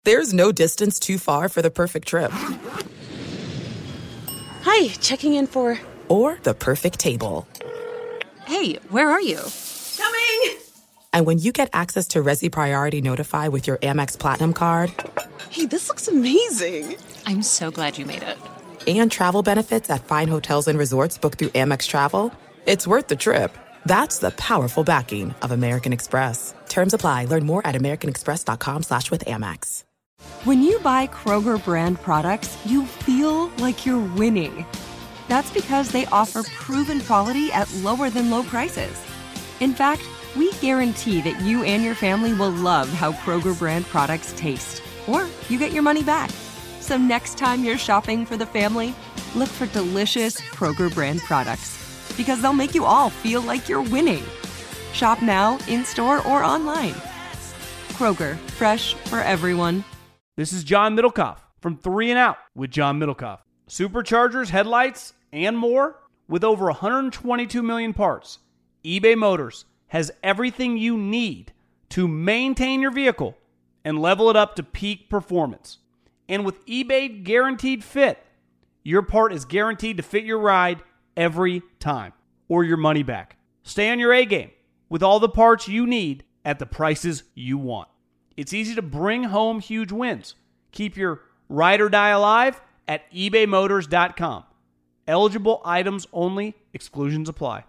There's no distance too far for the perfect trip. Hi, checking in for... Or the perfect table. Hey, where are you? Coming! And when you get access to Resi Priority Notify with your Amex Platinum card... Hey, this looks amazing. I'm so glad you made it. And travel benefits at fine hotels and resorts booked through Amex Travel, it's worth the trip. That's the powerful backing of American Express. Terms apply. Learn more at americanexpress.com/withAmex. When you buy Kroger brand products, you feel like you're winning. That's because they offer proven quality at lower than low prices. In fact, we guarantee that you and your family will love how Kroger brand products taste, or you get your money back. So next time you're shopping for the family, look for delicious Kroger brand products, because they'll make you all feel like you're winning. Shop now, in-store, or online. Kroger, fresh for everyone. This is John Middlecoff from 3 and Out with John Middlecoff. Superchargers, headlights, and more. With over 122 million parts, eBay Motors has everything you need to maintain your vehicle and level it up to peak performance. And with eBay Guaranteed Fit, your part is guaranteed to fit your ride every time, or your money back. Stay on your A game with all the parts you need at the prices you want. It's easy to bring home huge wins. Keep your ride or die alive at ebaymotors.com. Eligible items only. Exclusions apply.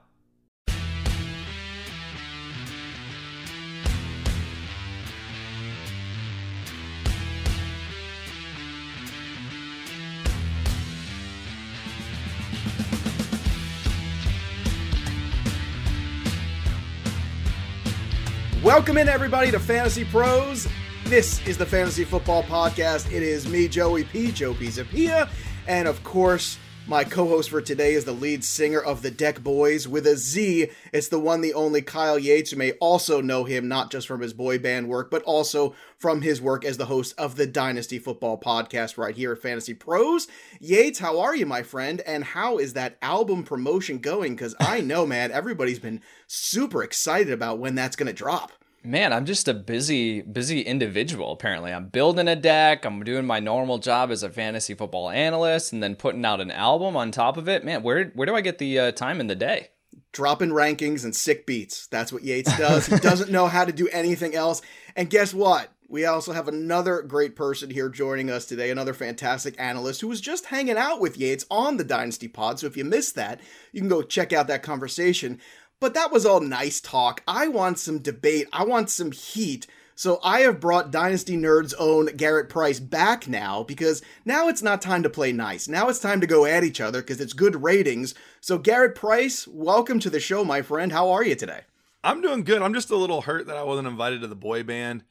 Welcome in, everybody, to Fantasy Pros. This is the Fantasy Football Podcast. It is me, Joey P, Joe Pizzapia, and of course, my co-host for today is the lead singer of the Deck Boys with a Z. It's the one, the only Kyle Yates. You may also know him not just from his boy band work, but also from his work as the host of the Dynasty Football Podcast right here at Fantasy Pros. Yates, how are you, my friend? And how is that album promotion going? Because I know, man, everybody's been super excited about when that's going to drop. Man, I'm just a busy individual, apparently. I'm building a deck, I'm doing my normal job as a fantasy football analyst, and then putting out an album on top of it. Man, where do I get the time in the day? Dropping rankings and sick beats. That's what Yates does. He doesn't know how to do anything else. And guess what? We also have another great person here joining us today, another fantastic analyst who was just hanging out with Yates on the Dynasty Pod. So if you missed that, you can go check out that conversation. But that was all nice talk. I want some debate. I want some heat. So I have brought Dynasty Nerd's own Garrett Price back now, because now it's not time to play nice. Now it's time to go at each other because it's good ratings. So Garrett Price, welcome to the show, my friend. How are you today? I'm doing good. I'm just a little hurt that I wasn't invited to the boy band.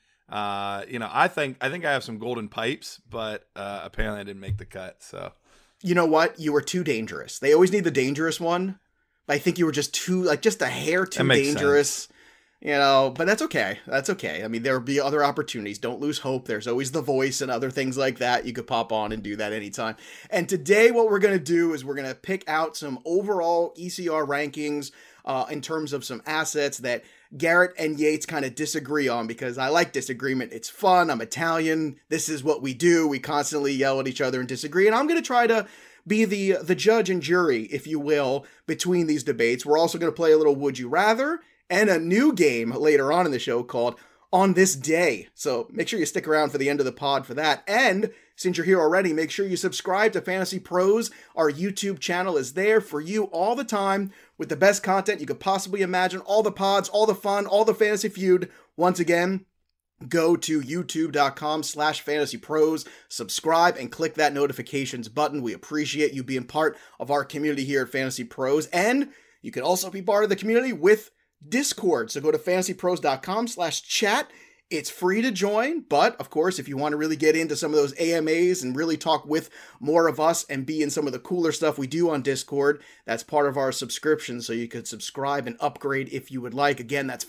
I think I have some golden pipes, but apparently I didn't make the cut. So you know what? You were too dangerous. They always need the dangerous one. I think you were just just a hair too dangerous, but that's okay. That's okay. I mean, there'll be other opportunities. Don't lose hope. There's always The Voice and other things like that. You could pop on and do that anytime. And today what we're going to do is we're going to pick out some overall ECR rankings in terms of some assets that Garrett and Yates kind of disagree on, because I like disagreement. It's fun. I'm Italian. This is what we do. We constantly yell at each other and disagree. And I'm going to try to be the judge and jury, if you will, between these debates. We're also going to play a little Would You Rather and a new game later on in the show called On This Day. So make sure you stick around for the end of the pod for that. And since you're here already, make sure you subscribe to Fantasy Pros. Our YouTube channel is there for you all the time with the best content you could possibly imagine. All the pods, all the fun, all the fantasy feud. Once again, go to youtube.com/fantasypros, subscribe, and click that notifications button. We appreciate you being part of our community here at Fantasy Pros. And you can also be part of the community with Discord. So go to fantasypros.com/chat. It's free to join, but of course, if you want to really get into some of those AMAs and really talk with more of us and be in some of the cooler stuff we do on Discord, that's part of our subscription, so you could subscribe and upgrade if you would like. Again, that's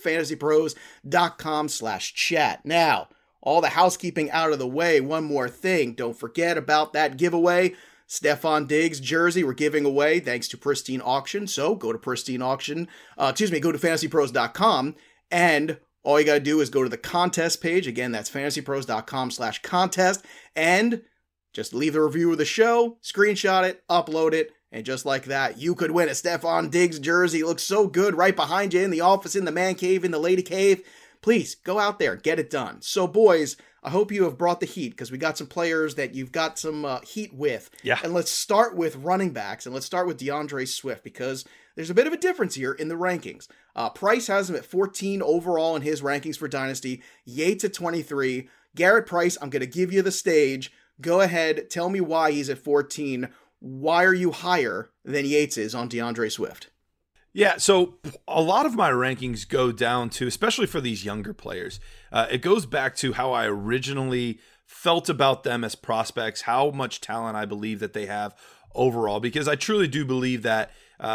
fantasypros.com/chat. Now, all the housekeeping out of the way, one more thing. Don't forget about that giveaway. Stefon Diggs jersey we're giving away thanks to Pristine Auction. So go to go to fantasypros.com and All you got to do is go to the contest page. Again, that's fantasypros.com/contest. And just leave the review of the show, screenshot it, upload it, and just like that, you could win a Stephon Diggs jersey. It looks so good right behind you in the office, in the man cave, in the lady cave. Please, go out there, get it done. So, boys, I hope you have brought the heat, because we got some players that you've got some heat with. Yeah. And let's start with running backs, and let's start with DeAndre Swift, because there's a bit of a difference here in the rankings. Price has him at 14 overall in his rankings for Dynasty. Yates at 23. Garrett Price, I'm going to give you the stage. Go ahead, tell me why he's at 14. Why are you higher than Yates is on DeAndre Swift? Yeah, so a lot of my rankings go down to, especially for these younger players, it goes back to how I originally felt about them as prospects, how much talent I believe that they have overall, because I truly do believe that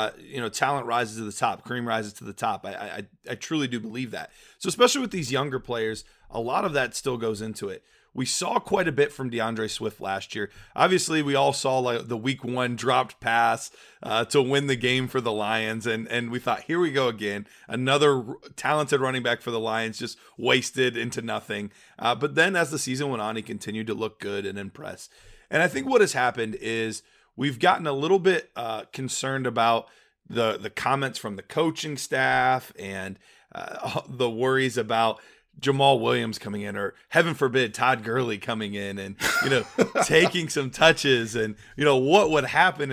talent rises to the top, cream rises to the top. I truly do believe that. So especially with these younger players, a lot of that still goes into it. We saw quite a bit from DeAndre Swift last year. Obviously, we all saw like the week 1 dropped pass to win the game for the Lions. And we thought, here we go again. Another talented running back for the Lions just wasted into nothing. But then as the season went on, he continued to look good and impress. And I think what has happened is we've gotten a little bit concerned about the comments from the coaching staff and the worries about Jamal Williams coming in, or heaven forbid Todd Gurley coming in and taking some touches, and what would happen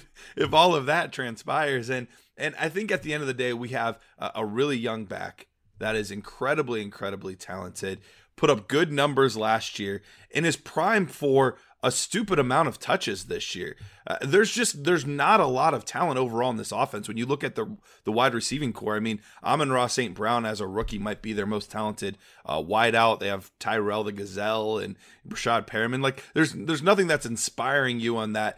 if all of that transpires. And I think at the end of the day, we have a really young back that is incredibly talented, put up good numbers last year, and is primed for a stupid amount of touches this year. There's not a lot of talent overall in this offense. When you look at the wide receiving core, I mean, Amon-Ra St. Brown as a rookie might be their most talented wide out. They have Tyrell the Gazelle and Brashad Perriman. Like there's nothing that's inspiring you on that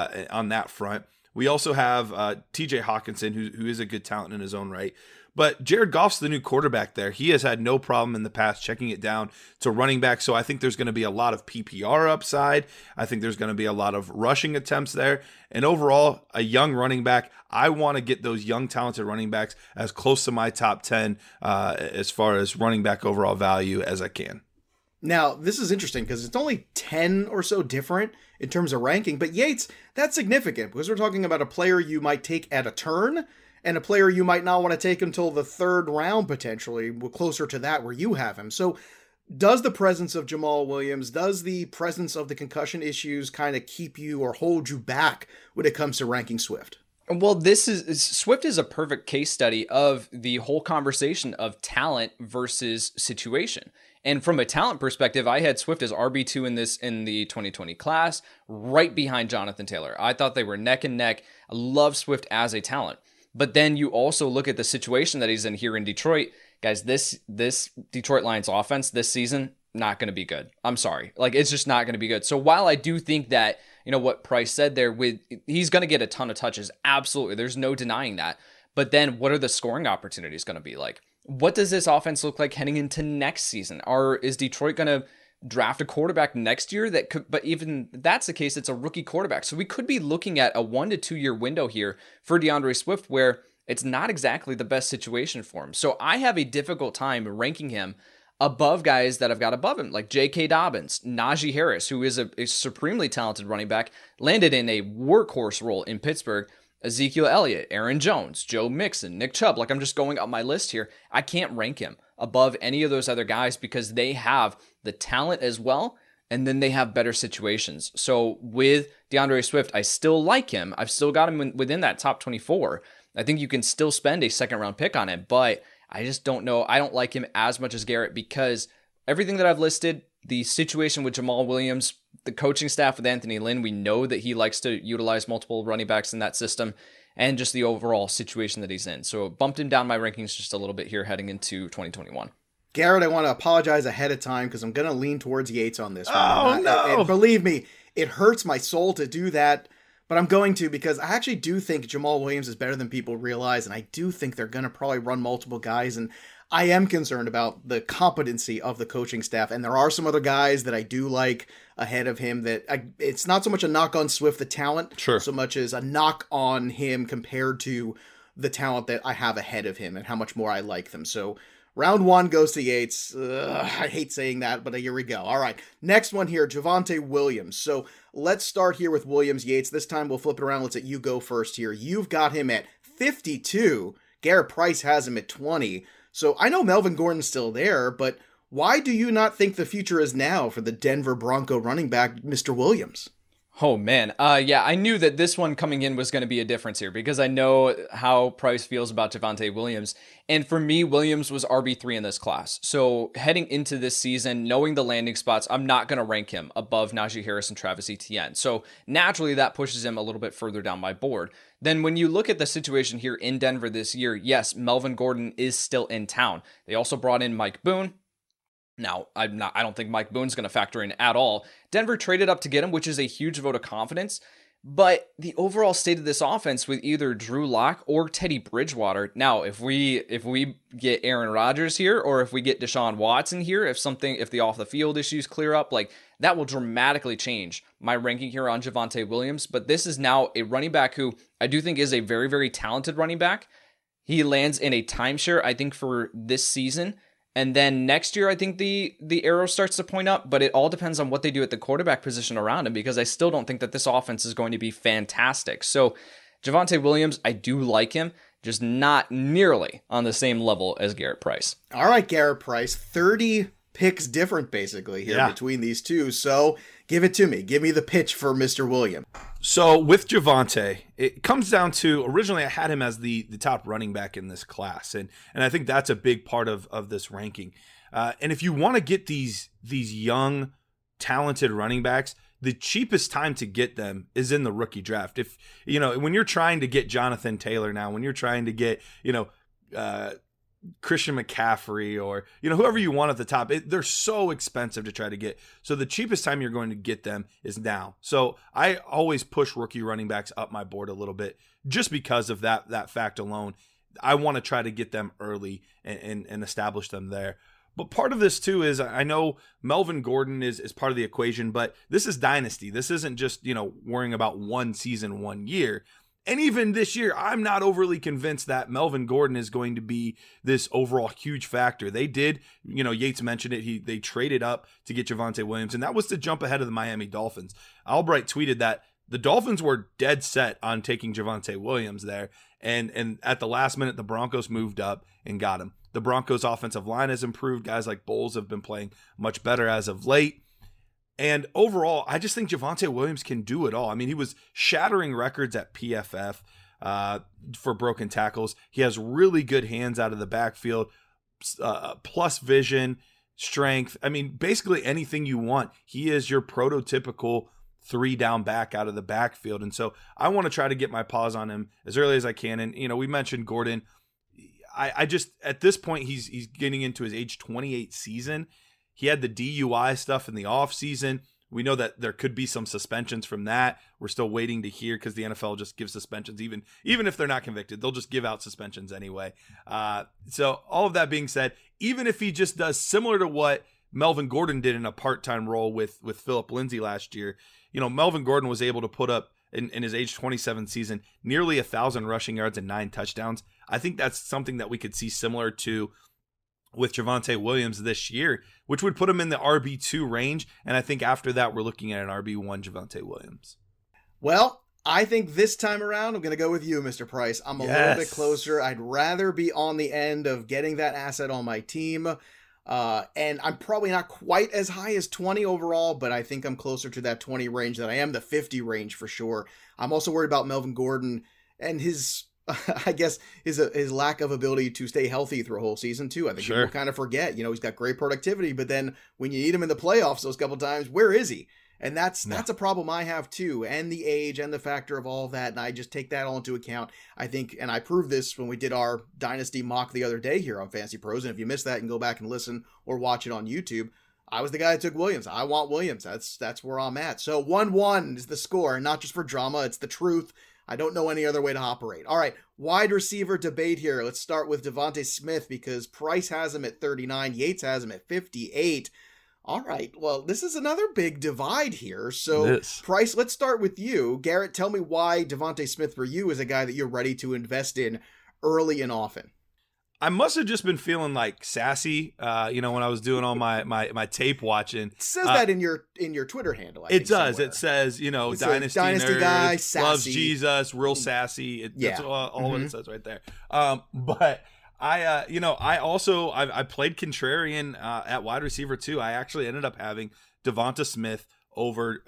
front. We also have T.J. Hawkinson, who is a good talent in his own right. But Jared Goff's the new quarterback there. He has had no problem in the past checking it down to running back. So I think there's going to be a lot of PPR upside. I think there's going to be a lot of rushing attempts there. And overall, a young running back. I want to get those young, talented running backs as close to my top 10 as far as running back overall value as I can. Now, this is interesting because it's only 10 or so different in terms of ranking. But Yates, that's significant because we're talking about a player you might take at a turn and a player you might not want to take until the 3rd round, potentially, closer to that where you have him. So does the presence of Jamal Williams, does the presence of the concussion issues kind of keep you or hold you back when it comes to ranking Swift? Well, Swift is a perfect case study of the whole conversation of talent versus situation. And from a talent perspective, I had Swift as RB2 in the 2020 class, right behind Jonathan Taylor. I thought they were neck and neck. I love Swift as a talent. But then you also look at the situation that he's in here in Detroit. Guys, this Detroit Lions offense this season, not going to be good. I'm sorry. Like, it's just not going to be good. So while I do think that, what Price said there, he's going to get a ton of touches. Absolutely. There's no denying that. But then what are the scoring opportunities going to be like? What does this offense look like heading into next season? Is Detroit going to draft a quarterback next year that could, but even that's the case, it's a rookie quarterback. So we could be looking at a 1 to 2 year window here for DeAndre Swift where it's not exactly the best situation for him. So I have a difficult time ranking him above guys that I've got above him, like J.K. Dobbins, Najee Harris, who is a supremely talented running back, landed in a workhorse role in Pittsburgh, Ezekiel Elliott, Aaron Jones, Joe Mixon, Nick Chubb. Like I'm just going up my list here. I can't rank him above any of those other guys because they have the talent as well, and then they have better situations. So with DeAndre Swift, I still like him. I've still got him within that top 24. I think you can still spend a 2nd round pick on him, but I just don't know. I don't like him as much as Garrett because everything that I've listed, the situation with Jamal Williams, the coaching staff with Anthony Lynn, we know that he likes to utilize multiple running backs in that system, and just the overall situation that he's in. So bumped him down my rankings just a little bit here heading into 2021. Garrett, I want to apologize ahead of time because I'm going to lean towards Yates on this one. Oh, no. And believe me, it hurts my soul to do that, but I'm going to because I actually do think Jamal Williams is better than people realize, and I do think they're going to probably run multiple guys, and I am concerned about the competency of the coaching staff, and there are some other guys that I do like ahead of him that it's not so much a knock on Swift, the talent, so much as a knock on him compared to the talent that I have ahead of him and how much more I like them. So Round 1 goes to Yates. I hate saying that, but here we go. All right. Next one here, Javonte Williams. So let's start here with Williams. Yates, this time we'll flip it around. Let's let you go first here. You've got him at 52. Garrett Price has him at 20. So I know Melvin Gordon's still there, but why do you not think the future is now for the Denver Bronco running back, Mr. Williams? Oh, man. Yeah, I knew that this one coming in was going to be a difference here because I know how Price feels about Javonte Williams. And for me, Williams was RB3 in this class. So heading into this season, knowing the landing spots, I'm not going to rank him above Najee Harris and Travis Etienne. So naturally, that pushes him a little bit further down my board. Then when you look at the situation here in Denver this year, yes, Melvin Gordon is still in town. They also brought in Mike Boone. Now, I don't think Mike Boone's going to factor in at all. Denver traded up to get him, which is a huge vote of confidence. But the overall state of this offense with either Drew Lock or Teddy Bridgewater. Now, if we get Aaron Rodgers here, or if we get Deshaun Watson here, if the off the field issues clear up, like that will dramatically change my ranking here on Javonte Williams. But this is now a running back who I do think is a very, very talented running back. He lands in a timeshare, I think, for this season. And then next year, I think the arrow starts to point up, but it all depends on what they do at the quarterback position around him, because I still don't think that this offense is going to be fantastic. So Javonte Williams, I do like him, just not nearly on the same level as Garrett Price. All right, Garrett Price, 30 picks different basically here between these two. So give it to me. Give me the pitch for Mr. Williams. So with Javonte, it comes down to, originally I had him as the top running back in this class. And I think that's a big part of this ranking. And if you want to get these young, talented running backs, the cheapest time to get them is in the rookie draft. If, when you're trying to get Jonathan Taylor now, when you're trying to get, Christian McCaffrey or, whoever you want at the top, they're so expensive to try to get. So the cheapest time you're going to get them is now. So I always push rookie running backs up my board a little bit just because of that fact alone. I want to try to get them early and establish them there. But part of this too is I know Melvin Gordon is part of the equation, but this is dynasty. This isn't just, worrying about one season, 1 year. And even this year, I'm not overly convinced that Melvin Gordon is going to be this overall huge factor. They did, Yates mentioned it. They traded up to get Javonte Williams, and that was to jump ahead of the Miami Dolphins. Albright tweeted that the Dolphins were dead set on taking Javonte Williams there, and at the last minute, the Broncos moved up and got him. The Broncos' offensive line has improved. Guys like Bowles have been playing much better as of late. And overall, I just think Javonte Williams can do it all. I mean, he was shattering records at PFF for broken tackles. He has really good hands out of the backfield, plus vision, strength. I mean, basically anything you want. He is your prototypical 3-down back out of the backfield. And so I want to try to get my paws on him as early as I can. And, we mentioned Gordon. I just, at this point, he's getting into his age 28 season. He had the DUI stuff in the offseason. We know that there could be some suspensions from that. We're still waiting to hear because the NFL just gives suspensions. Even if they're not convicted, they'll just give out suspensions anyway. So all of that being said, even if he just does similar to what Melvin Gordon did in a part-time role with Phillip Lindsay last year, Melvin Gordon was able to put up in his age 27 season nearly 1,000 rushing yards and 9 touchdowns. I think that's something that we could see similar to with Javonte Williams this year, which would put him in the RB2 range. And I think after that, we're looking at an RB1 Javonte Williams. Well, I think this time around, I'm going to go with you, Mr. Price. I'm a little bit closer. I'd rather be on the end of getting that asset on my team. And I'm probably not quite as high as 20 overall, but I think I'm closer to that 20 range than I am the 50 range for sure. I'm also worried about Melvin Gordon and his lack of ability to stay healthy through a whole season too. I think people kind of forget, he's got great productivity, but then when you need him in the playoffs those couple times, where is he? And that's a problem I have too. And the age and the factor of all of that. And I just take that all into account. I think, and I proved this when we did our dynasty mock the other day here on Fantasy Pros. And if you missed that, you can go back and listen or watch it on YouTube. I was the guy that took Williams. I want Williams. That's where I'm at. So 1-1 is the score, and not just for drama. It's the truth. I don't know any other way to operate. All right, wide receiver debate here. Let's start with Devontae Smith because Price has him at 39. Yates has him at 58. All right, well, this is another big divide here. So, Price, let's start with you. Garrett, tell me why Devontae Smith for you is a guy that you're ready to invest in early and often. I must have just been feeling like sassy, when I was doing all my tape watching. It says that in your Twitter handle. It does. Somewhere. It says, Dynasty nerd, guy, sassy. loves Jesus, real sassy. That's all what it says right there. But I played contrarian at wide receiver too. I actually ended up having Devonta Smith over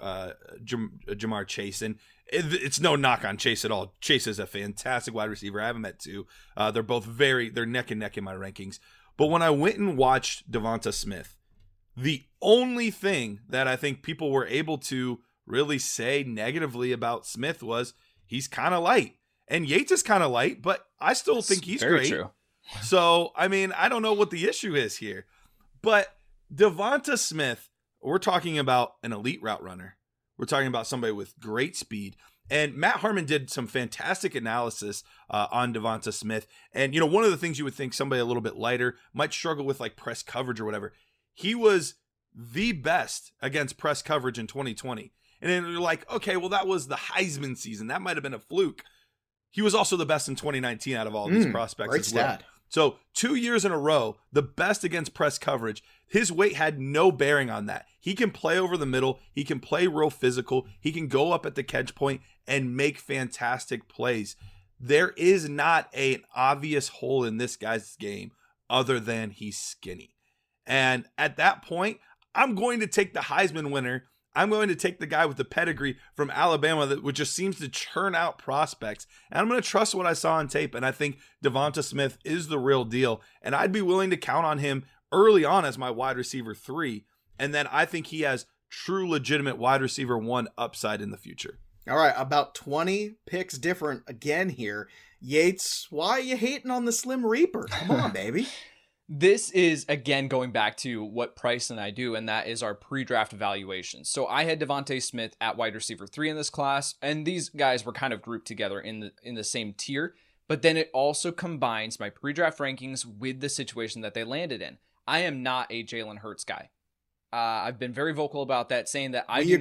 Jamar Chase, and it's no knock on Chase at all. Chase is a fantastic wide receiver. I have him at 2. They're both they're neck and neck in my rankings. But when I went and watched Devonta Smith, the only thing that I think people were able to really say negatively about Smith was he's kind of light. And Yates is kind of light, but I still think he's very great. True. So, I mean, I don't know what the issue is here. But Devonta Smith, we're talking about an elite route runner. We're talking about somebody with great speed. And Matt Harmon did some fantastic analysis on Devonta Smith. And, one of the things you would think somebody a little bit lighter might struggle with, like press coverage or whatever. He was the best against press coverage in 2020. And then you're like, okay, well, that was the Heisman season. That might have been a fluke. He was also the best in 2019 out of all these prospects great as well. stat. So 2 years in a row, the best against press coverage. His weight had no bearing on that. He can play over the middle. He can play real physical. He can go up at the catch point and make fantastic plays. There is not an obvious hole in this guy's game other than he's skinny. And at that point, I'm going to take the Heisman winner. I'm going to take the guy with the pedigree from Alabama which just seems to churn out prospects. And I'm going to trust what I saw on tape. And I think Devonta Smith is the real deal. And I'd be willing to count on him early on as my wide receiver 3. And then I think he has true legitimate wide receiver 1 upside in the future. All right, about 20 picks different again here. Yates, why are you hating on the Slim Reaper? Come on, baby. This is, again, going back to what Price and I do, and that is our pre-draft evaluations. So I had Devonta Smith at wide receiver 3 in this class, and these guys were kind of grouped together in the same tier. But then it also combines my pre-draft rankings with the situation that they landed in. I am not a Jalen Hurts guy. I've been very vocal about that, saying that I do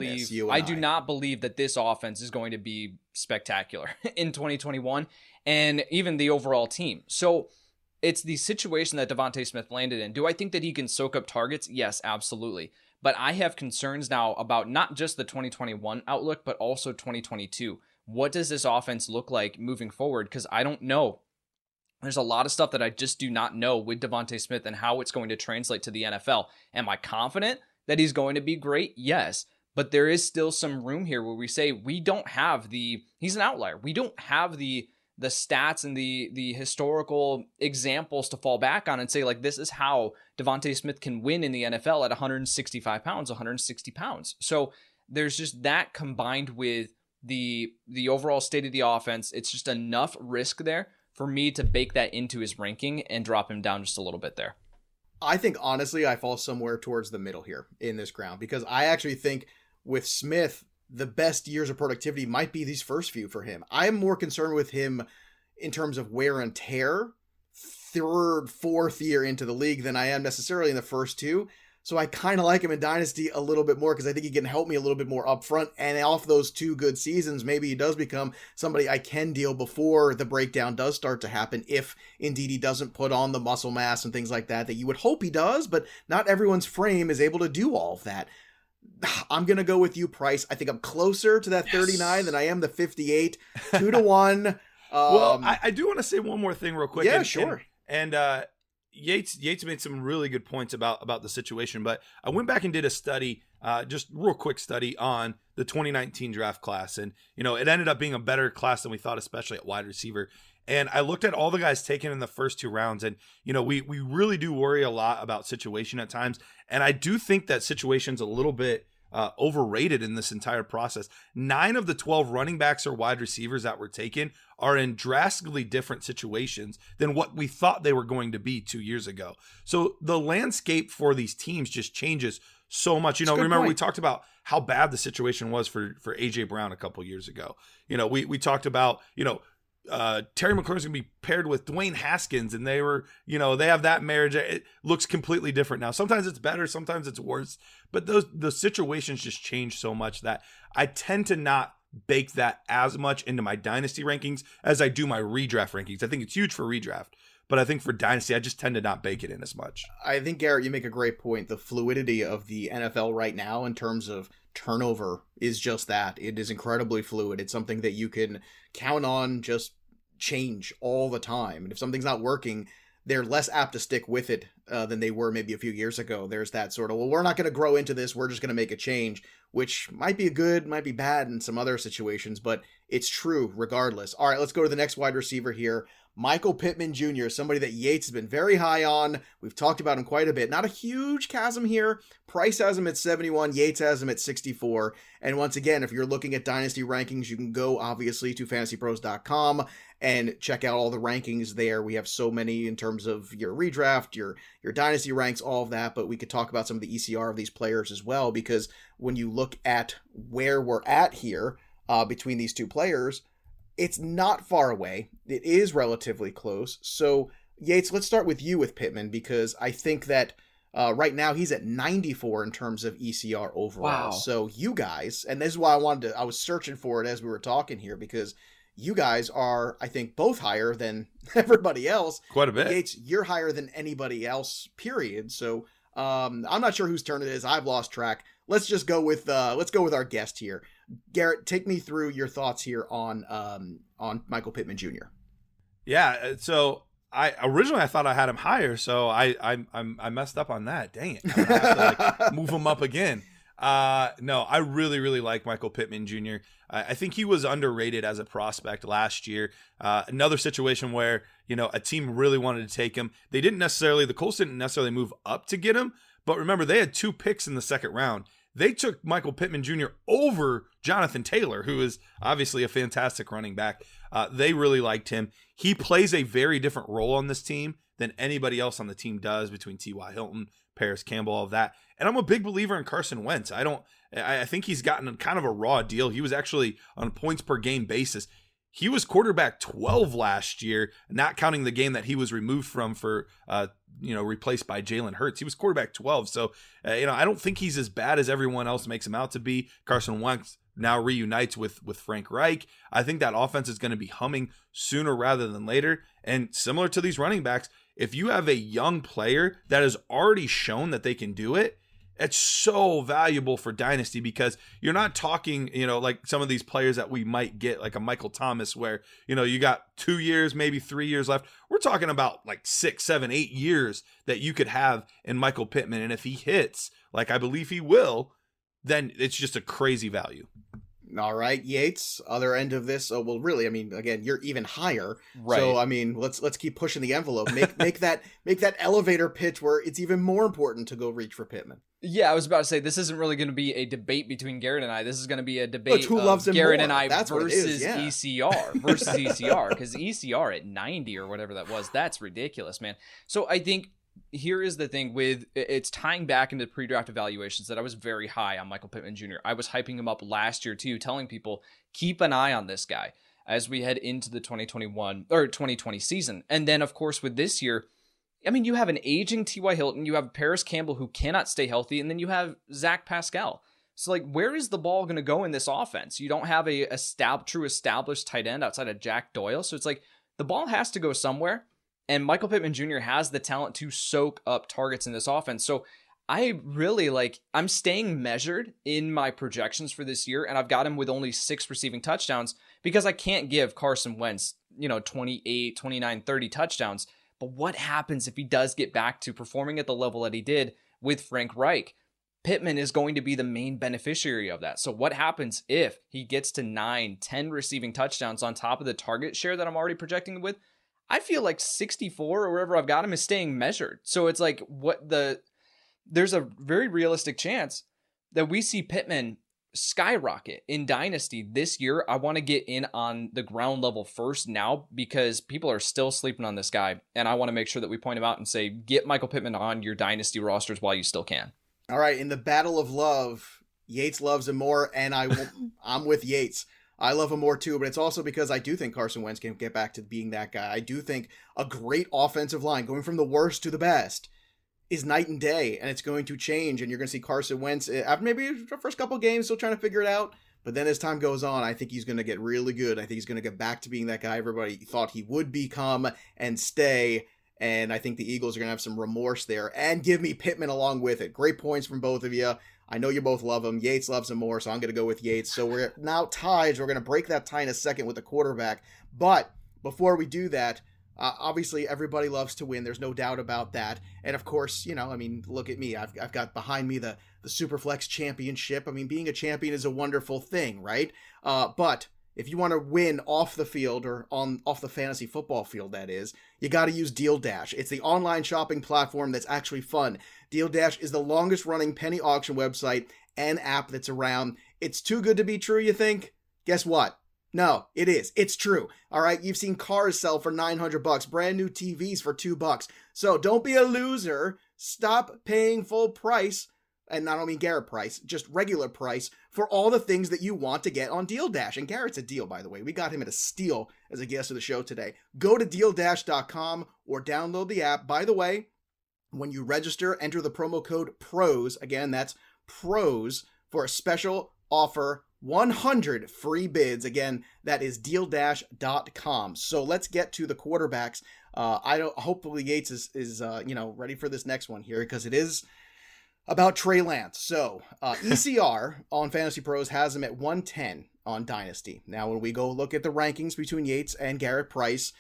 not believe that this offense is going to be spectacular in 2021, and even the overall team. So it's the situation that Devonta Smith landed in. Do I think that he can soak up targets? Yes, absolutely. But I have concerns now about not just the 2021 outlook, but also 2022. What does this offense look like moving forward? Because I don't know. There's a lot of stuff that I just do not know with Devonta Smith and how it's going to translate to the NFL. Am I confident that he's going to be great? Yes. But there is still some room here where we say we don't have he's an outlier. We don't have the stats and the historical examples to fall back on and say, like, this is how Devonta Smith can win in the NFL at 165 pounds, 160 pounds. So there's just that combined with the overall state of the offense. It's just enough risk there for me to bake that into his ranking and drop him down just a little bit there. I think, honestly, I fall somewhere towards the middle here in this ground, because I actually think with Smith, the best years of productivity might be these first few for him. I'm more concerned with him in terms of wear and tear, 3rd, 4th year into the league than I am necessarily in the first 2. So I kind of like him in Dynasty a little bit more because I think he can help me a little bit more up front. And off those 2 good seasons, maybe he does become somebody I can deal before the breakdown does start to happen, if indeed he doesn't put on the muscle mass and things like that you would hope he does, but not everyone's frame is able to do all of that. I'm going to go with you, Price. I think I'm closer to that 39 than I am the 58. 2-1. Well, I do want to say one more thing real quick. Yeah, sure. And Yates made some really good points about the situation, but I went back and did a study, just real quick study on the 2019 draft class. And, it ended up being a better class than we thought, especially at wide receiver. And I looked at all the guys taken in the first 2 rounds, and, we really do worry a lot about situation at times. And I do think that situation's a little bit overrated in this entire process. 9 of the 12 running backs or wide receivers that were taken are in drastically different situations than what we thought they were going to be 2 years ago. So the landscape for these teams just changes so much. Remember we talked about how bad the situation was for AJ Brown a couple years ago. We talked about, Terry McLaurin's going to be paired with Dwayne Haskins, and they were, they have that marriage. It looks completely different now. Sometimes it's better, sometimes it's worse, but the situations just change so much that I tend to not bake that as much into my dynasty rankings as I do my redraft rankings. I think it's huge for redraft, But I think for Dynasty, I just tend to not bake it in as much. I think, Garrett, you make a great point. The fluidity of the NFL right now in terms of turnover is just that. It is incredibly fluid. It's something that you can count on just change all the time. And if something's not working, they're less apt to stick with it than they were maybe a few years ago. There's that sort of, well, we're not going to grow into this. We're just going to make a change, which might be good, might be bad in some other situations, but it's true regardless. All right, let's go to the next wide receiver here. Michael Pittman Jr., somebody that Yates has been very high on. We've talked about him quite a bit. Not a huge chasm here. Price has him at 71. Yates has him at 64. And once again, if you're looking at dynasty rankings, you can go obviously to fantasypros.com and check out all the rankings there. We have so many in terms of your redraft, your dynasty ranks, all of that. But we could talk about some of the ECR of these players as well, because when you look at where we're at here between these two players, it's not far away. It is relatively close. So, Yates, let's start with you with Pittman, because I think that right now he's at 94 in terms of ECR overall. Wow. So you guys, and this is why I was searching for it as we were talking here, because you guys are, I think, both higher than everybody else. Quite a bit. Yates, you're higher than anybody else, period. So I'm not sure whose turn it is. I've lost track. Let's just go with our guest here. Garrett, take me through your thoughts here on Michael Pittman Jr. Yeah, so I thought I had him higher, so I messed up on that. Dang it! I'm gonna have to move him up again. No, I really like Michael Pittman Jr. I think he was underrated as a prospect last year. Another situation where a team really wanted to take him. The Colts didn't necessarily move up to get him, but remember they had 2 picks in the second round. They took Michael Pittman Jr. over Jonathan Taylor, who is obviously a fantastic running back. They really liked him. He plays a very different role on this team than anybody else on the team does, between T.Y. Hilton, Paris Campbell, all of that. And I'm a big believer in Carson Wentz. I think he's gotten kind of a raw deal. He was actually on a points per game basis. He was quarterback 12 last year, not counting the game that he was removed from for, replaced by Jalen Hurts. He was quarterback 12. So, I don't think he's as bad as everyone else makes him out to be. Carson Wentz now reunites with Frank Reich. I think that offense is going to be humming sooner rather than later. And similar to these running backs, if you have a young player that has already shown that they can do it, it's so valuable for Dynasty, because you're not talking, like some of these players that we might get, like a Michael Thomas, where, you got 2 years, maybe 3 years left. We're talking about like 6, 7, 8 years that you could have in Michael Pittman. And if he hits, like I believe he will, then it's just a crazy value. All right, Yates, other end of this. Oh, well, really, again, you're even higher. Right. So, let's keep pushing the envelope. Make that elevator pitch where it's even more important to go reach for Pittman. Yeah, I was about to say, this isn't really going to be a debate between Garrett and I. This is going to be a debate who loves him Garrett more. and I That's versus yeah. ECR. Versus ECR, because ECR at 90 or whatever that was, that's ridiculous, man. So I think here is the thing with it's tying back into pre-draft evaluations that I was very high on Michael Pittman Jr. I was hyping him up last year too, telling people keep an eye on this guy as we head into the 2020 season. And then of course with this year, you have an aging T.Y. Hilton, you have Paris Campbell who cannot stay healthy, and then you have Zach Pascal. So where is the ball going to go in this offense? You don't have a true established tight end outside of Jack Doyle. So it's the ball has to go somewhere. And Michael Pittman Jr. has the talent to soak up targets in this offense. So I really I'm staying measured in my projections for this year. And I've got him with only 6 receiving touchdowns, because I can't give Carson Wentz, 28, 29, 30 touchdowns. But what happens if he does get back to performing at the level that he did with Frank Reich? Pittman is going to be the main beneficiary of that. So what happens if he gets to 9, 10 receiving touchdowns on top of the target share that I'm already projecting him with? I feel like 64 or wherever I've got him is staying measured. So it's there's a very realistic chance that we see Pittman skyrocket in Dynasty this year. I want to get in on the ground level first now, because people are still sleeping on this guy. And I want to make sure that we point him out and say, get Michael Pittman on your Dynasty rosters while you still can. All right. In the battle of love, Yates loves him more. And I'm with Yates. I love him more too, but it's also because I do think Carson Wentz can get back to being that guy. I do think a great offensive line, going from the worst to the best, is night and day, and it's going to change, and you're going to see Carson Wentz, after maybe the first couple of games, still trying to figure it out, but then as time goes on, I think he's going to get really good. I think he's going to get back to being that guy everybody thought he would become and stay, And I think the Eagles are going to have some remorse there, and give me Pittman along with it. Great points from both of you. I know you both love him. Yates loves him more, so I'm going to go with Yates. So we're now tied. We're going to break that tie in a second with the quarterback. But before we do that, obviously everybody loves to win. There's no doubt about that. And of course, look at me. I've got behind me the Superflex Championship. I mean, being a champion is a wonderful thing, right? But if you want to win off the field, or off the fantasy football field, that is, you got to use Deal Dash. It's the online shopping platform that's actually fun. Deal Dash is the longest running penny auction website and app that's around. It's too good to be true, you think? Guess what? No, it is. It's true. All right. You've seen cars sell for $900, brand new TVs for $2. So don't be a loser. Stop paying full price. And I don't mean Garrett price, just regular price for all the things that you want to get on Deal Dash. And Garrett's a deal, by the way. We got him at a steal as a guest of the show today. Go to DealDash.com or download the app. By the way, when you register, enter the promo code PROS. Again, that's PROS for a special offer, 100 free bids. Again, that is DealDash.com. So let's get to the quarterbacks. Hopefully Yates is ready for this next one here, because it is about Trey Lance. So ECR on Fantasy Pros has him at 110 on Dynasty. Now, when we go look at the rankings between Yates and Garrett Price,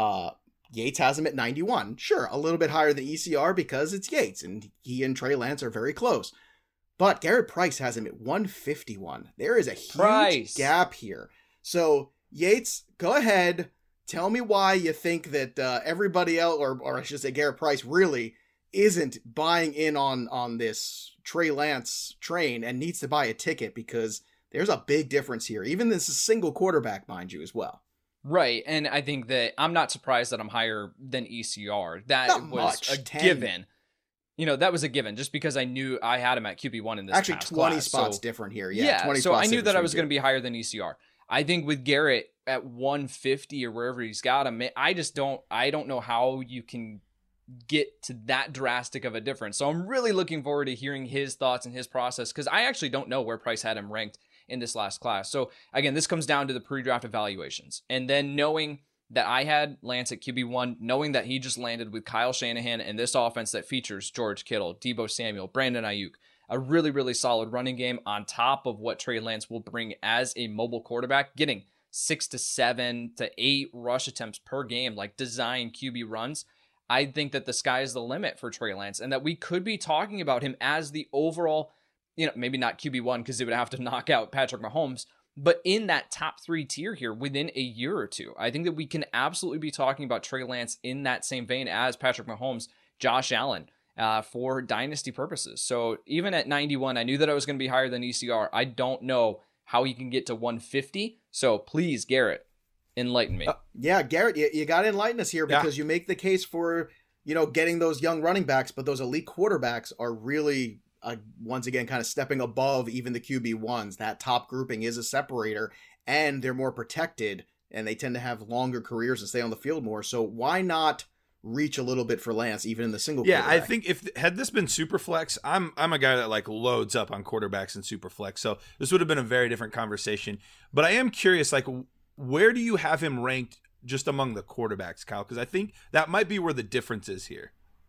Yates has him at 91. Sure, a little bit higher than ECR because it's Yates, and he and Trey Lance are very close. But Garrett Price has him at 151. There is a huge gap here. So Yates, go ahead. Tell me why you think that everybody else, or I should say Garrett Price, really isn't buying in on this Trey Lance train and needs to buy a ticket, because there's a big difference here. Even this is single quarterback, mind you, as well. Right, and I think that I'm not surprised that I'm higher than ECR. That was a given. That was a given, just because I knew I had him at QB1 in this actually past 20 class. spots different here. Yeah, 20 so spots I knew that I was going to be higher than ECR. I think with Garrett at 150 or wherever he's got him, I don't know how you can get to that drastic of a difference. So I'm really looking forward to hearing his thoughts and his process, because I actually don't know where Price had him ranked in this last class. So again, this comes down to the pre-draft evaluations, and then knowing that I had Lance at QB1, knowing that he just landed with Kyle Shanahan and this offense that features George Kittle, Deebo Samuel, Brandon Ayuk, a really, really solid running game on top of what Trey Lance will bring as a mobile quarterback, getting 6 to 7 to 8 rush attempts per game, like design QB runs. I think that the sky is the limit for Trey Lance, and that we could be talking about him as the overall, maybe not QB1 because he would have to knock out Patrick Mahomes, but in that top 3 tier here within a year or two. I think that we can absolutely be talking about Trey Lance in that same vein as Patrick Mahomes, Josh Allen, for dynasty purposes. So even at 91, I knew that I was going to be higher than ECR. I don't know how he can get to 150. So please, Garrett, enlighten me. Yeah, Garrett, you got to enlighten us here, because you make the case for, getting those young running backs, but those elite quarterbacks are really, once again, kind of stepping above even the QB1s. That top grouping is a separator, and they're more protected, and they tend to have longer careers and stay on the field more. So why not reach a little bit for Lance, even in the single quarterback? I think had this been Superflex, I'm a guy that loads up on quarterbacks in Superflex, so this would have been a very different conversation. But I am curious, where do you have him ranked just among the quarterbacks, Kyle? Because I think that might be where the difference is here.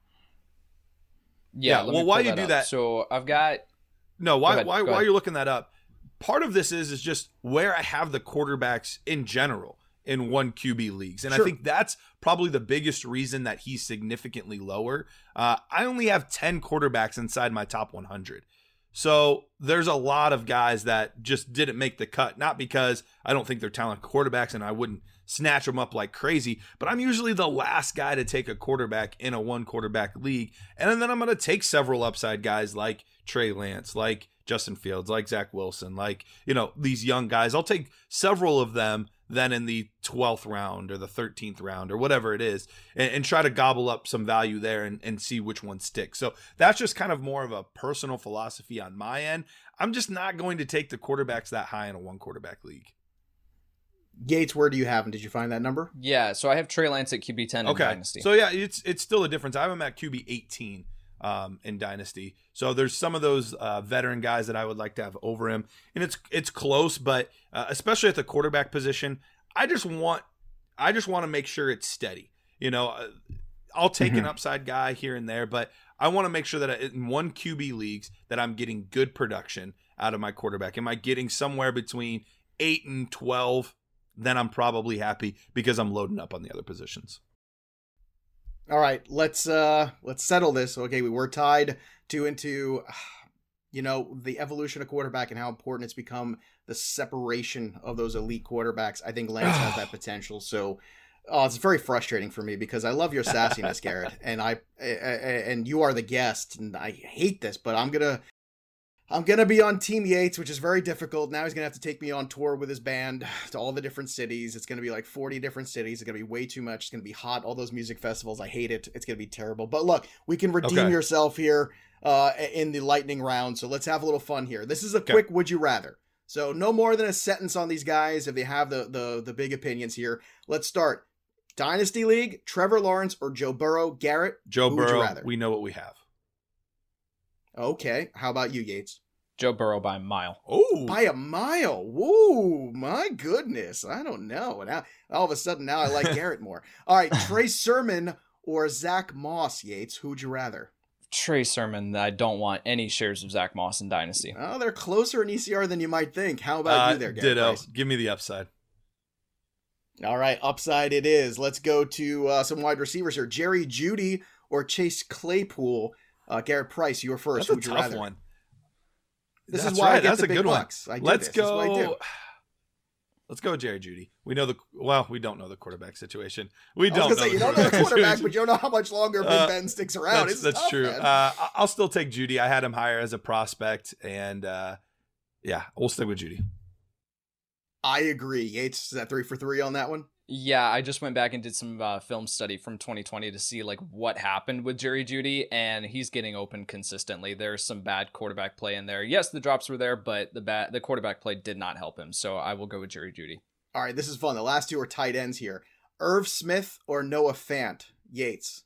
Yeah, well, while you do that, so I've got while you're looking that up, part of this is just where I have the quarterbacks in general in 1 QB leagues, and I think that's probably the biggest reason that he's significantly lower. I only have 10 quarterbacks inside my top 100. So there's a lot of guys that just didn't make the cut, not because I don't think they're talented quarterbacks and I wouldn't snatch them up like crazy, but I'm usually the last guy to take a quarterback in a 1 quarterback league. And then I'm going to take several upside guys like Trey Lance, like Justin Fields, like Zach Wilson, these young guys. I'll take several of them then in the 12th round or the 13th round or whatever it is, and try to gobble up some value there and see which one sticks. So that's just kind of more of a personal philosophy on my end. I'm just not going to take the quarterbacks that high in a 1 quarterback league. Yates, where do you have him? Did you find that number? Yeah, so I have Trey Lance at QB 10 in Dynasty. So yeah, it's still a difference. I have him at QB 18 in Dynasty. So there's some of those veteran guys that I would like to have over him, and it's close, but especially at the quarterback position, I just want to make sure it's steady. I'll take an upside guy here and there, but I want to make sure that in one QB leagues that I'm getting good production out of my quarterback. Am I getting somewhere between 8 and 12? Then I'm probably happy because I'm loading up on the other positions. All right, let's settle this. Okay, we were tied 2-2. The evolution of quarterback and how important it's become, the separation of those elite quarterbacks. I think Lance has that potential. So it's very frustrating for me because I love your sassiness, Garrett, and you are the guest, and I hate this, but I'm gonna be on Team Yates, which is very difficult. Now he's gonna have to take me on tour with his band to all the different cities. It's gonna be like 40 different cities. It's gonna be way too much. It's gonna be hot. All those music festivals, I hate it. It's gonna be terrible. But look, we can redeem yourself here in the lightning round. So let's have a little fun here. This is a quick would you rather. So no more than a sentence on these guys if they have the big opinions here. Let's start. Dynasty League, Trevor Lawrence or Joe Burrow? Garrett, Joe who Burrow. would you rather? We know what we have. Okay. How about you, Yates? Joe Burrow by a mile. Oh, by a mile. Whoa, my goodness. I don't know. Now, all of a sudden, now I like Garrett more. All right, Trey Sermon or Zach Moss, Yates? Who'd you rather? Trey Sermon. I don't want any shares of Zach Moss in Dynasty. Oh, they're closer in ECR than you might think. How about you there, Garrett? Ditto. Price? Give me the upside. All right, upside it is. Let's go to some wide receivers here. Jerry Jeudy or Chase Claypool? Garrett Price, you were first. That's a tough one. This That's is why right. I get That's the a big good bucks. one. I do this. This is what I do. Let's go Jerry Jeudy. We know we don't know the quarterback situation. You don't know the quarterback, but you don't know how much longer Big Ben sticks around. That's tough, true. Man. I'll still take Jeudy. I had him higher as a prospect, and we'll stick with Jeudy. I agree. Yates, is that 3 for 3 on that one? Yeah, I just went back and did some film study from 2020 to see like what happened with Jerry Jeudy, and he's getting open consistently. There's some bad quarterback play in there. Yes, the drops were there, but the quarterback play did not help him. So I will go with Jerry Jeudy. All right, this is fun. The last two are tight ends here. Irv Smith or Noah Fant? Yates.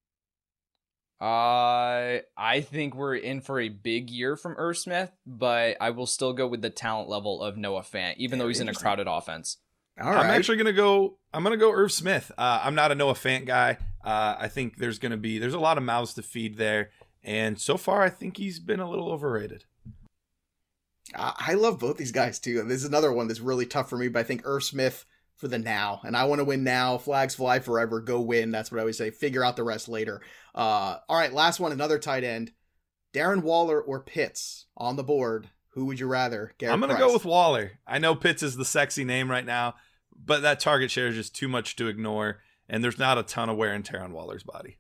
I think we're in for a big year from Irv Smith, but I will still go with the talent level of Noah Fant, even though he's in a crowded offense. All right. I'm gonna go Irv Smith. I'm not a Noah Fant guy. I think there's a lot of mouths to feed there, and so far I think he's been a little overrated. I love both these guys too. This is another one that's really tough for me, but I think Irv Smith for the now, and I want to win now. Flags fly forever. Go win. That's what I always say. Figure out the rest later. All right, last one. Another tight end. Darren Waller or Pitts on the board. Who would you rather? Garrett I'm going to Price. go with Waller. I know Pitts is the sexy name right now, but that target share is just too much to ignore, and there's not a ton of wear and tear on Waller's body.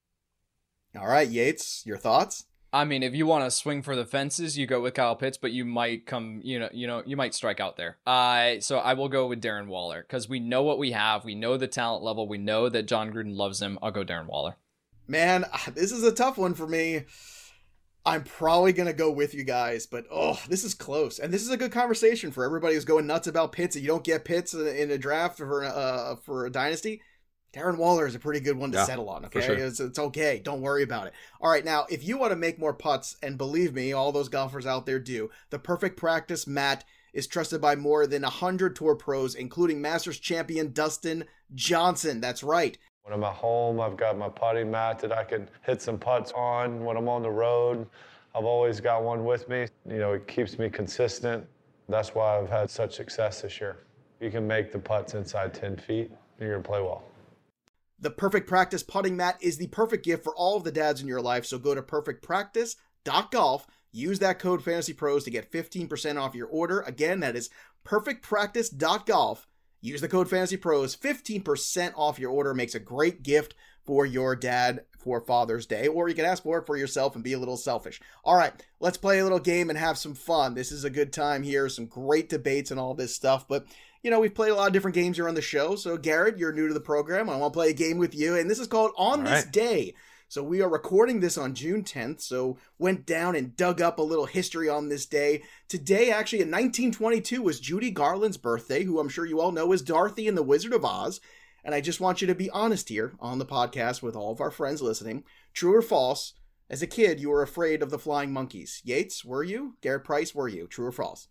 All right, Yates, your thoughts? I mean, if you want to swing for the fences, you go with Kyle Pitts, but you might you might strike out there. So I will go with Darren Waller because we know what we have. We know the talent level. We know that John Gruden loves him. I'll go Darren Waller. Man, this is a tough one for me. I'm probably going to go with you guys, but this is close. And this is a good conversation for everybody who's going nuts about Pitts. If you don't get Pitts in a draft for a dynasty, Darren Waller is a pretty good one to settle on, okay? Sure. It's okay. Don't worry about it. All right, now, if you want to make more putts, and believe me, all those golfers out there do, the Perfect Practice mat is trusted by more than 100 tour pros, including Masters champion Dustin Johnson. That's right. When I'm at home, I've got my putting mat that I can hit some putts on. When I'm on the road, I've always got one with me. It keeps me consistent. That's why I've had such success this year. You can make the putts inside 10 feet, and you're going to play well. The Perfect Practice putting mat is the perfect gift for all of the dads in your life, so go to perfectpractice.golf. Use that code FantasyPros to get 15% off your order. Again, that is perfectpractice.golf. Use the code FantasyPros. 15% off your order. Makes a great gift for your dad for Father's Day, or you can ask for it for yourself and be a little selfish. All right, let's play a little game and have some fun. This is a good time here. Some great debates and all this stuff, but we've played a lot of different games here on the show. So Garrett, you're new to the program. I want to play a game with you, and this is called On This Day. So we are recording this on June 10th, so went down and dug up a little history on this day. Today, actually, in 1922, was Judy Garland's birthday, who I'm sure you all know as Dorothy in The Wizard of Oz. And I just want you to be honest here on the podcast with all of our friends listening. True or false, as a kid, you were afraid of the flying monkeys. Yates, were you? Garrett Price, were you? True or false?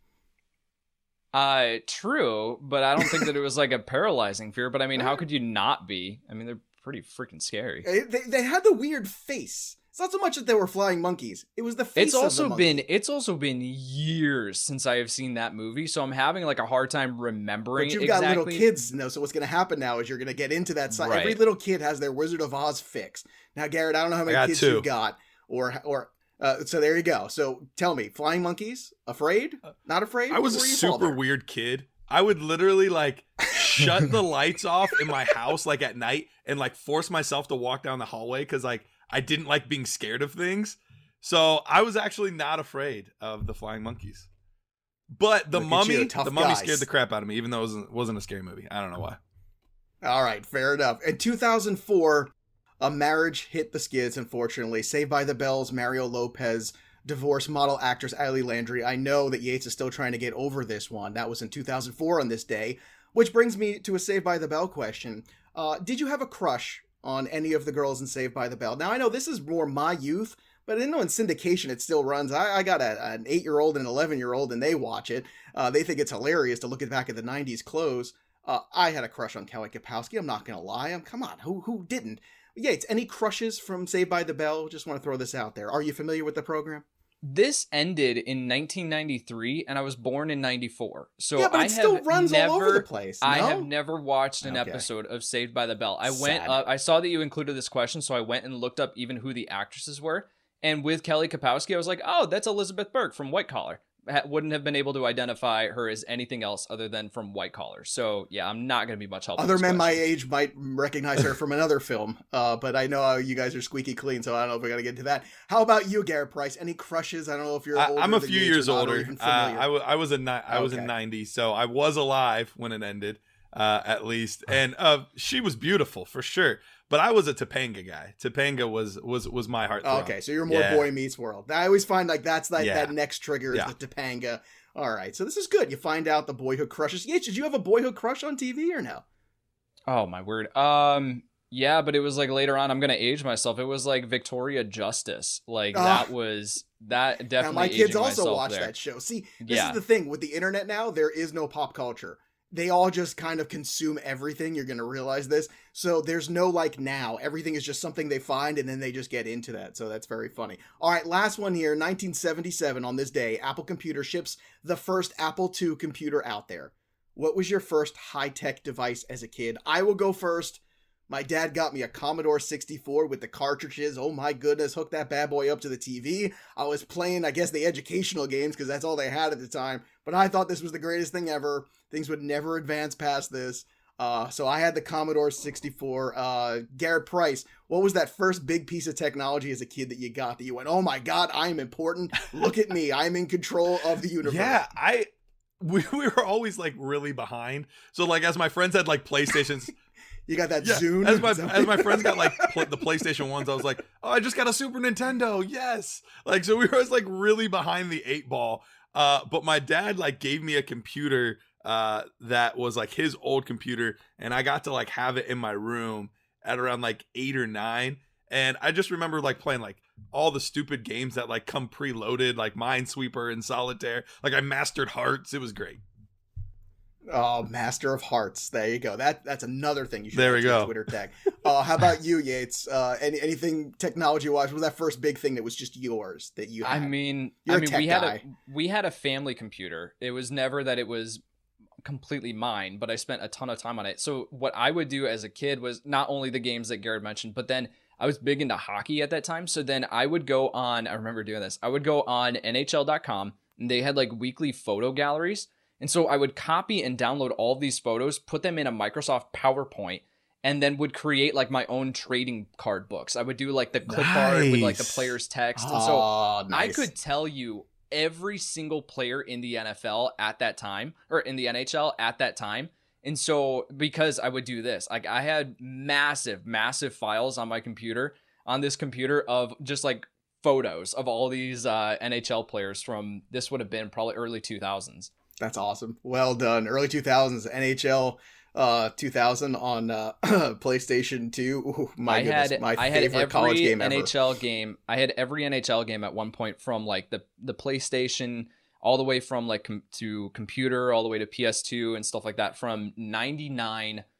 True, but I don't think that it was like a paralyzing fear. But I mean, how could you not be? I mean, they're pretty freaking scary. They had the weird face. It's not so much that they were flying monkeys. It was the face of the monkey. It's also been years since I have seen that movie, so I'm having like a hard time remembering. But you've got little kids, so what's going to happen now is you're going to get into that side. Right. Every little kid has their Wizard of Oz fix. Now, Garrett, I don't know how many kids you've got, so there you go. So tell me, flying monkeys? Afraid? Not afraid? I was a super weird kid. I would literally like shut the lights off in my house like at night and like force myself to walk down the hallway because like I didn't like being scared of things. So I was actually not afraid of the flying monkeys. But the mummy scared the crap out of me, even though it wasn't a scary movie. I don't know why. All right, fair enough. In 2004, a marriage hit the skids, unfortunately. Saved by the Bell's Mario Lopez divorced model actress Ali Landry. I know that Yates is still trying to get over this one. That was in 2004 on this day. Which brings me to a Saved by the Bell question. Did you have a crush on any of the girls in Saved by the Bell? Now, I know this is more my youth, but I know in syndication it still runs. I got an 8-year-old and an 11-year-old, and they watch it. They think it's hilarious to look back at the 90s clothes. I had a crush on Kelly Kapowski. I'm not going to lie. Come on, who didn't? Yates, any crushes from Saved by the Bell? Just want to throw this out there. Are you familiar with the program? This ended in 1993, and I was born in 94. So yeah, but it still runs all over the place. No? I have never watched an episode of Saved by the Bell. I saw that you included this question, so I went and looked up even who the actresses were. And with Kelly Kapowski, I was like, oh, that's Elizabeth Burke from White Collar. Wouldn't have been able to identify her as anything else other than from White Collar. So yeah, I'm not going to be much help. Other men my age might recognize her from another film, but I know you guys are squeaky clean, so I don't know if we're going to get into that. How about you, Garrett Price? Any crushes? I don't know if you're older. I'm a few years older. I was in 90, so I was alive when it ended, at least, and she was beautiful for sure. But I was a Topanga guy. Topanga was my heart. Okay, so you're more Boy Meets World. I always find like that's like that next trigger is the Topanga. All right, so this is good. You find out the boyhood crushes. Yeah, did you have a boyhood crush on TV or no? Oh my word. Yeah, but it was like later on. I'm gonna age myself. It was like Victoria Justice. Like that definitely. Now my kids also watch that show. See, this is the thing with the internet now. There is no pop culture. They all just kind of consume everything. You're going to realize this. So there's no like now. Everything is just something they find and then they just get into that. So that's very funny. All right, last one here. 1977 on this day, Apple Computer ships the first Apple II computer out there. What was your first high-tech device as a kid? I will go first. My dad got me a Commodore 64 with the cartridges. Oh my goodness, hooked that bad boy up to the TV. I was playing, I guess, the educational games because that's all they had at the time. But I thought this was the greatest thing ever. Things would never advance past this. So I had the Commodore 64. Garrett Price, what was that first big piece of technology as a kid that you got that you went, oh my God, I am important. Look at me. I'm in control of the universe. Yeah, we were always like really behind. So like as my friends had like PlayStations... You got that Zune? As my friends got like the PlayStation 1s, I was like, oh, I just got a Super Nintendo. Yes. Like, so we were always like really behind the 8-ball. But my dad like gave me a computer that was like his old computer. And I got to like have it in my room at around like 8 or 9. And I just remember like playing like all the stupid games that like come preloaded, like Minesweeper and Solitaire. Like I mastered Hearts. It was great. Oh, Master of Hearts. There you go. That's another thing you should there we go. Twitter tag. How about you, Yates? Anything technology-wise? What was that first big thing that was just yours that you had? We had a family computer. It was never that it was completely mine, but I spent a ton of time on it. So what I would do as a kid was not only the games that Garrett mentioned, but then I was big into hockey at that time. So then I would go on, I remember doing this. I would go on NHL.com and they had like weekly photo galleries. And so I would copy and download all of these photos, put them in a Microsoft PowerPoint, and then would create like my own trading card books. I would do like the clip art with like the player's text. And so I could tell you every single player in the NFL at that time, or in the NHL at that time. And so because I would do this, like I had massive files on this computer of just like photos of all these NHL players from, this would have been probably early 2000s. That's awesome. Well done. Early 2000s, NHL 2000 on PlayStation 2. Ooh, my favorite college game ever. I had every NHL game at one point, from like the PlayStation all the way from like to computer all the way to PS2 and stuff like that, from 99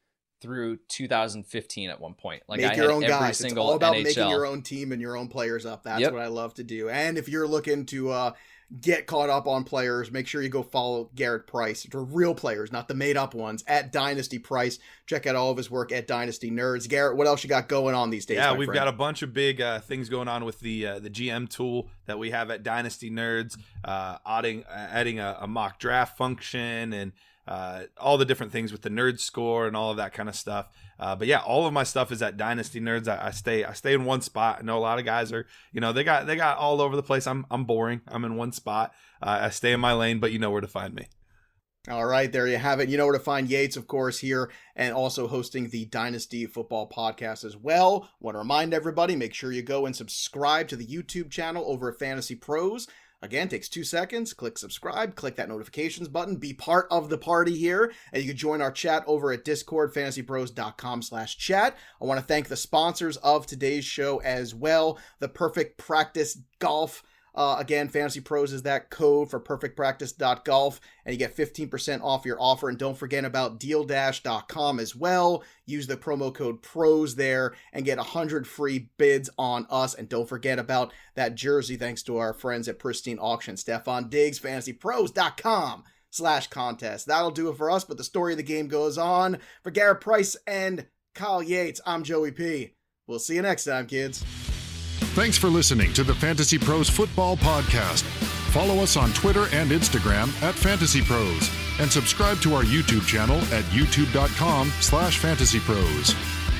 through 2015 at one point. Like, make I your had own every guys. single It's all about NHL. making your own team and your own players up. That's what I love to do. And if you're looking to get caught up on players, make sure you go follow Garrett Price. They're real players, not the made up ones, at Dynasty Price. Check out all of his work at Dynasty Nerds. Garrett, what else you got going on these days? Yeah, we've got a bunch of big things going on with the GM tool that we have at Dynasty Nerds, adding a mock draft function and all the different things with the nerd score and all of that kind of stuff. But yeah, all of my stuff is at Dynasty Nerds. I stay in one spot. I know a lot of guys are, they got all over the place. I'm boring. I'm in one spot. I stay in my lane, but you know where to find me. All right, there you have it. You know where to find Yates, of course, here, and also hosting the Dynasty Football Podcast as well. Want to remind everybody, make sure you go and subscribe to the YouTube channel over at Fantasy Pros. Again, takes 2 seconds. Click subscribe, click that notifications button, be part of the party here, and you can join our chat over at Discord, fantasypros.com/chat. I want to thank the sponsors of today's show as well, the Perfect Practice Golf. Again, Fantasy Pros is that code for perfectpractice.golf, and you get 15% off your offer. And don't forget about DealDash.com as well. Use the promo code PROS there and get 100 free bids on us. And don't forget about that jersey, thanks to our friends at Pristine Auction. Stefan Diggs, fantasypros.com/contest. That'll do it for us, but the story of the game goes on. For Garrett Price and Kyle Yates, I'm Joey P. We'll see you next time, kids. Thanks for listening to the Fantasy Pros Football Podcast. Follow us on Twitter and Instagram at Fantasy Pros, and subscribe to our YouTube channel at youtube.com/fantasypros.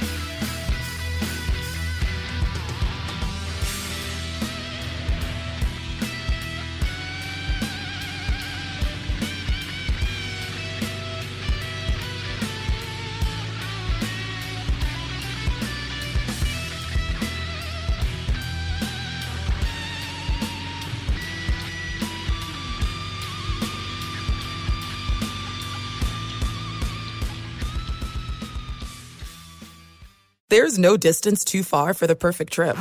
There's no distance too far for the perfect trip.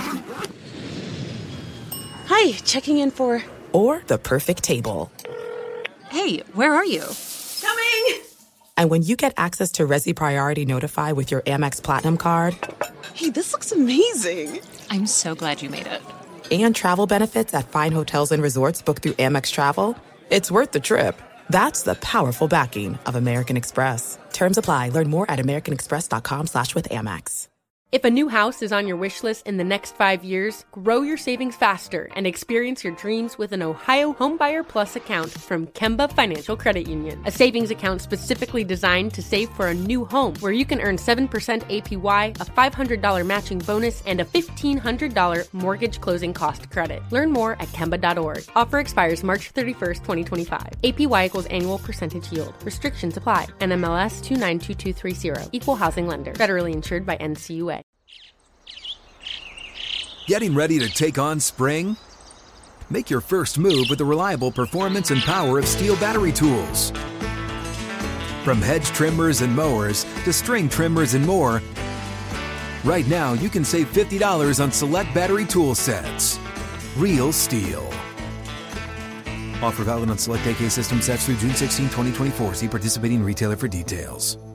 Hi, checking in for... Or the perfect table. Hey, where are you? Coming! And when you get access to Resi Priority Notify with your Amex Platinum card... Hey, this looks amazing! I'm so glad you made it. And travel benefits at fine hotels and resorts booked through Amex Travel, it's worth the trip. That's the powerful backing of American Express. Terms apply. Learn more at americanexpress.com/withAmex. If a new house is on your wish list in the next 5 years, grow your savings faster and experience your dreams with an Ohio Homebuyer Plus account from Kemba Financial Credit Union. A savings account specifically designed to save for a new home, where you can earn 7% APY, a $500 matching bonus, and a $1,500 mortgage closing cost credit. Learn more at Kemba.org. Offer expires March 31st, 2025. APY equals annual percentage yield. Restrictions apply. NMLS 292230. Equal housing lender. Federally insured by NCUA. Getting ready to take on spring? Make your first move with the reliable performance and power of Steel battery tools. From hedge trimmers and mowers to string trimmers and more, right now you can save $50 on select battery tool sets. Real Steel. Offer valid on select AK system sets through June 16, 2024. See participating retailer for details.